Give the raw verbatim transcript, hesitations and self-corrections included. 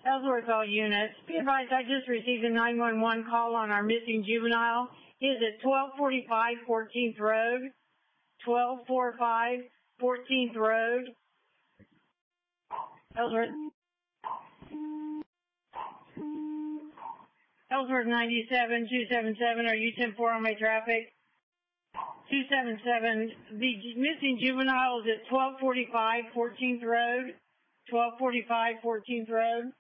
Ellsworth all units. Be advised, I just received a nine one one call on our missing juvenile. He is at twelve forty-five fourteenth Road. twelve forty-five fourteenth Road. Ellsworth. Ellsworth ninety-seven two seventy-seven. Are you ten four on my traffic? two seventy-seven. The missing juvenile is at twelve forty-five fourteenth Road. twelve forty-five fourteenth Road.